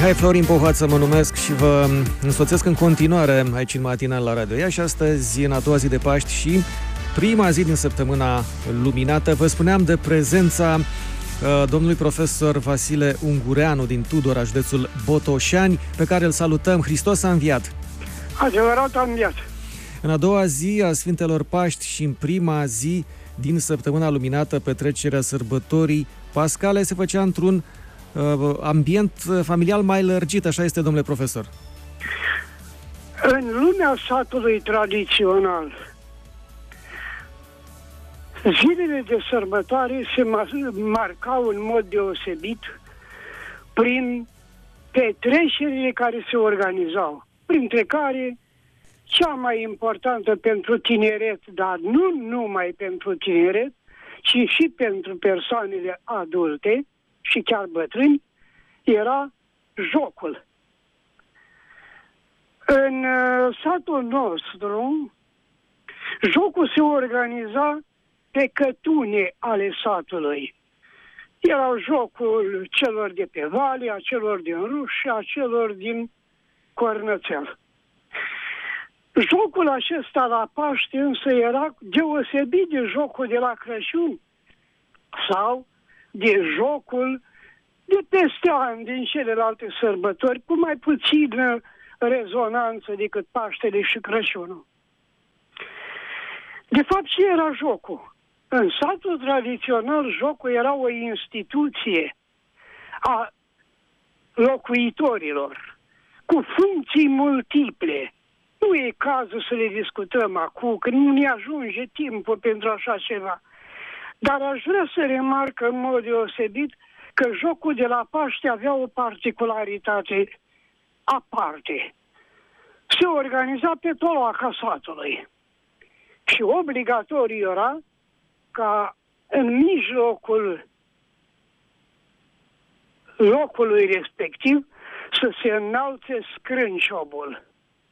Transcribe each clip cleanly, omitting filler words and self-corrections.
Mihai Florin Pohoață mă numesc și vă însoțesc în continuare aici în matinal la Radio Iași. Astăzi, în a doua zi de Paști și prima zi din săptămâna luminată, vă spuneam de prezența domnului profesor Vasile Ungureanu din Tudora, județul Botoșani, pe care îl salutăm. Hristos a înviat! Adevărat a înviat! În a doua zi a Sfintelor Paști și în prima zi din săptămâna luminată, petrecerea sărbătorii pascale se făcea într-un ambient familial mai lărgit, așa este, domnule profesor? În lumea satului tradițional, zilele de sărbătoare se marcau în mod deosebit prin petrecerile care se organizau, printre care cea mai importantă pentru tineret, dar nu numai pentru tineret, ci și pentru persoanele adulte și chiar bătrâni, era jocul. În satul nostru, jocul se organiza pe cătune ale satului. Erau jocul celor de pe Vale, a celor din Ruș și a celor din Cornățel. Jocul acesta la Paște însă era deosebit de jocul de la Crăciun sau de jocul de peste ani din celelalte sărbători, cu mai puțină rezonanță decât Paștele și Crăciunul. De fapt, ce era jocul? În satul tradițional, jocul era o instituție a locuitorilor, cu funcții multiple. Nu e cazul să le discutăm acum, că nu ne ajunge timpul pentru așa ceva. Dar aș vrea să remarc în mod deosebit că jocul de la Paște avea o particularitate aparte. Se organiza pe toloaca satului. Și obligatoriu era ca în mijlocul locului respectiv să se înalțe scrânciobul.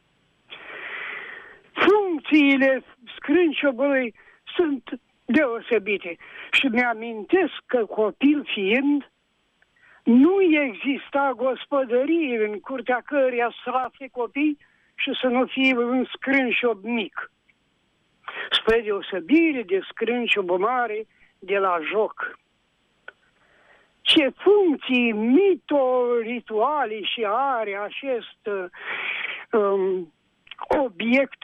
Funcțiile scrânciobului sunt deosebite. Și mi-amintesc că, copil fiind, nu exista gospodărie în curtea căreia să afle copii și să nu fie un scrânșob mic. Spre deosebire de scrânșobul mare de la joc. Ce funcții mito-rituale și are acest obiect,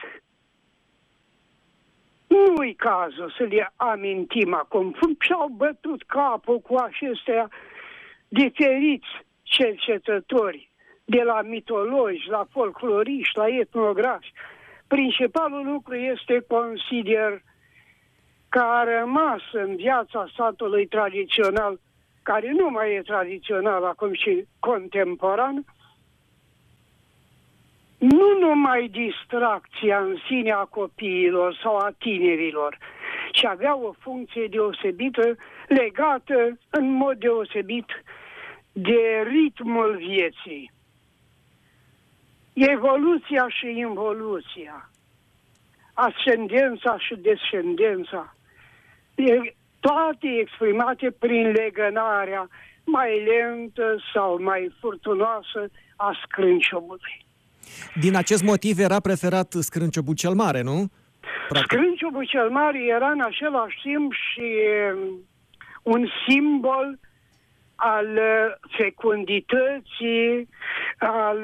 nu-i cazul să le amintim acum. Și-au bătut capul cu acestea diferiți cercetători, de la mitologi, la folcloriști, la etnografi. Principalul lucru este, consider, că a rămas în viața satului tradițional, care nu mai e tradițional acum și contemporan, nu numai distracția în sine a copiilor sau a tinerilor, ci avea o funcție deosebită, legată în mod deosebit de ritmul vieții. Evoluția și involuția, ascendența și descendența, toate exprimate prin legănarea mai lentă sau mai furtunoasă a scrânciobului. Din acest motiv era preferat scrânciobul cel mare, nu? Practic. Scrânciobul cel mare era în același timp și un simbol al fecundității, al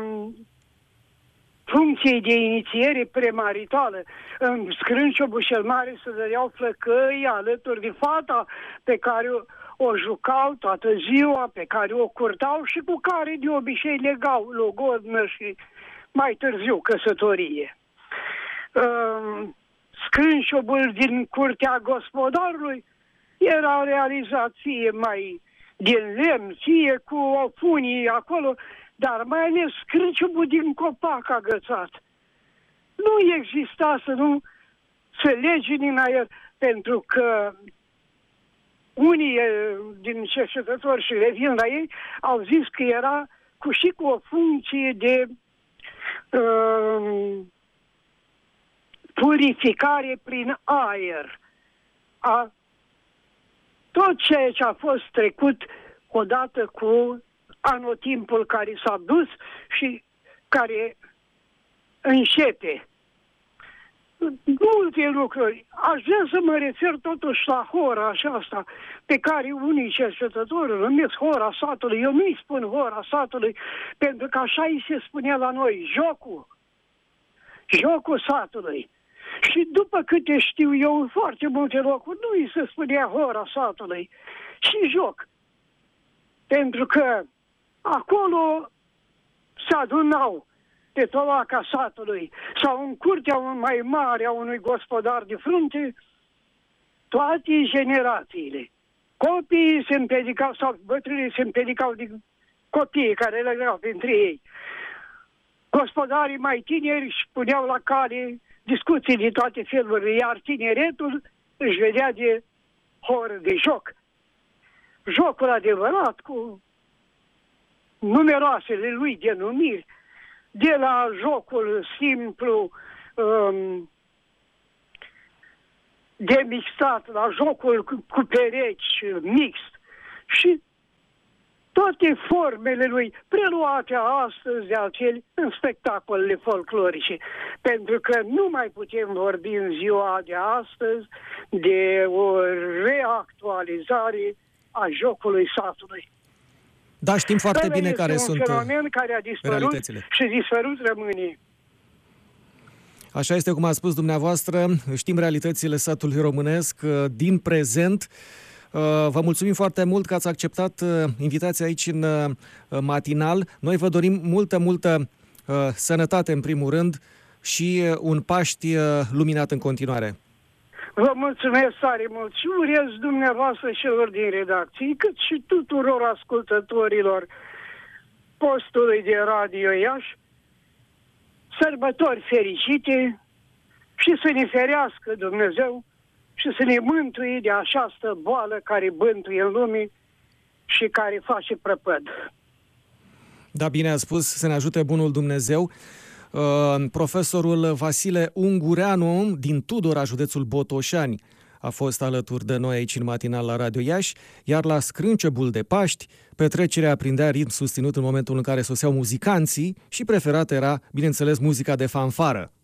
funcției de inițiere premaritală. În scrânciobul cel mare se dădeau flăcăi alături de fata pe care o jucau toată ziua, pe care o curtau și cu care de obicei legau logodnă și mai târziu căsătorie. Scrânciobul din curtea gospodarului era realizat fie mai din lemn, fie cu o funie acolo, dar mai ales scrânciobul din copac agățat. Nu exista să nu se lege din aer, pentru că unii din cercetători, și revin la ei, au zis că era cu o funcție de purificare prin aer a tot ceea ce a fost trecut odată cu anotimpul care s-a dus și care înșepe. Multe lucruri. Aș vrea să mă refer totuși la hora aceasta pe care unii cercetători o numesc hora satului. Eu nu-i spun hora satului, pentru că așa îi se spunea la noi, jocul satului. Și după câte știu eu, în foarte multe locuri nu îi se spunea hora satului, ci joc. Pentru că acolo se adunau pe tolaca satului sau în curtea mai mare a unui gospodar de frunte toate generațiile. Copiii se împedicau sau bătrânii se împedicau de copiii care le erau printre ei. Gospodarii mai tineri își puneau la cale discuții de toate felurile, iar tineretul își vedea de horă de joc. Jocul adevărat cu numeroasele lui denumiri, de la jocul simplu de mixat, la jocul cu perechi mixt și toate formele lui preluate astăzi de altfel în spectacolele folclorice. Pentru că nu mai putem vorbi în ziua de astăzi de o reactualizare a jocului satului. Da, știm foarte bine care sunt un fenomen care a dispărut realitățile. Și dispărut rămâne. Așa este cum a spus dumneavoastră, știm realitățile satului românesc din prezent. Vă mulțumim foarte mult că ați acceptat invitația aici în matinal. Noi vă dorim multă sănătate în primul rând și un Paști luminat în continuare. Vă mulțumesc tare mult și urez dumneavoastră celor din redacție, cât și tuturor ascultătorilor postului de Radio Iași, sărbători fericite și să ne ferească Dumnezeu și să ne mântuie de această boală care bântuie în lume și care face prăpăd. Da, bine a spus, să ne ajute bunul Dumnezeu. Profesorul Vasile Ungureanu din Tudora, județul Botoșani, a fost alături de noi aici în matinal la Radio Iași, iar la Scrâncebul de Paști, petrecerea prindea ritm susținut în momentul în care soseau muzicanții și preferat era, bineînțeles, muzica de fanfară.